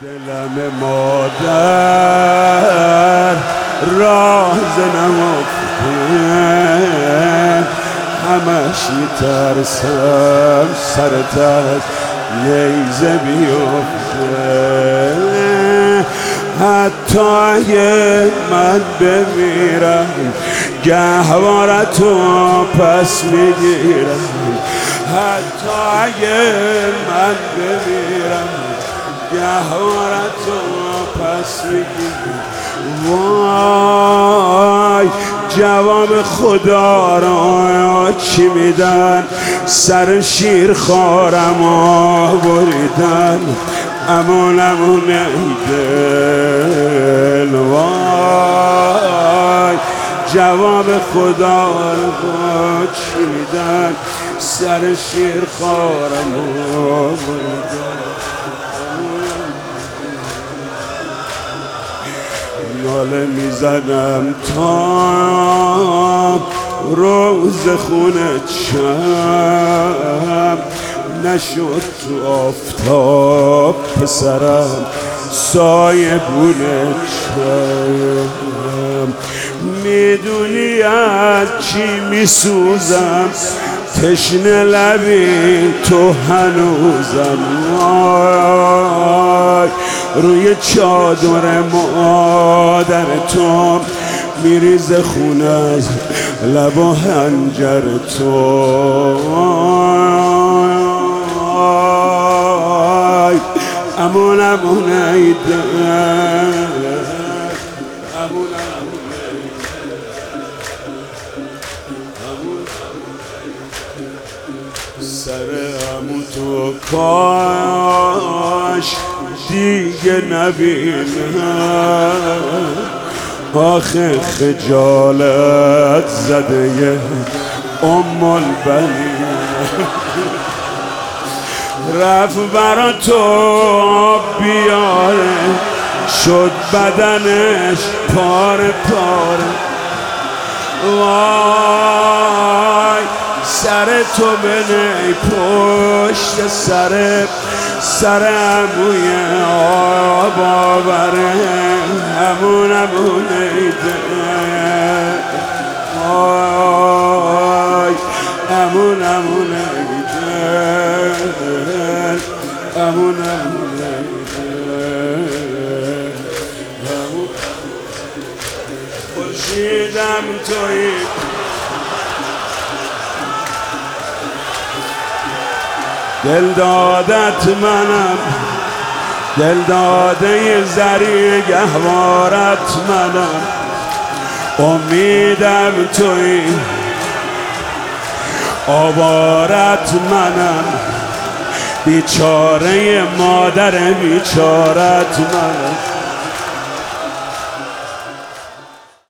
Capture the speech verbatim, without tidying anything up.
دلم مادر راز نهفته، همش میترسم سرت از نیزه بیفته. حتی اگه من بمیرم گهوارتو پس میگیرم. حتی اگه من بمیرم گهوارتو پس میگیرم. وای جواب خدا را چی میدن؟ سر شیر خارمو بریدن، امون امون ای دل. وای جواب خدا را چی میدن؟ سر شیر خارمو بریدن. ناله میزنم تا روز خونه چم نشد تو آفتاب پسرم سایه بونه چم. میدونی از چی میسوزم؟ تشنه لبی تو هنوزم. آی روی چادر مادر تو میریز خونه از لب و حنجر تو. آی امون امون ای دل، امون امون ای دل. سر عمو تو کاش دیگه نبینم، آخه خجالت زده ام البنین. رفت برا تو بیاره شد بدنش پاره پاره. وای سر تو بنی پشت سر سر عموی آب آوره، همون همون ای دل. آی همون همون ای دل، همون همون ای دل. خورشیدم تویی دل دادت منم، دل داده زری گهوارت منم. امیدم توی آوارت منم، بیچاره مادر بیچارت منم.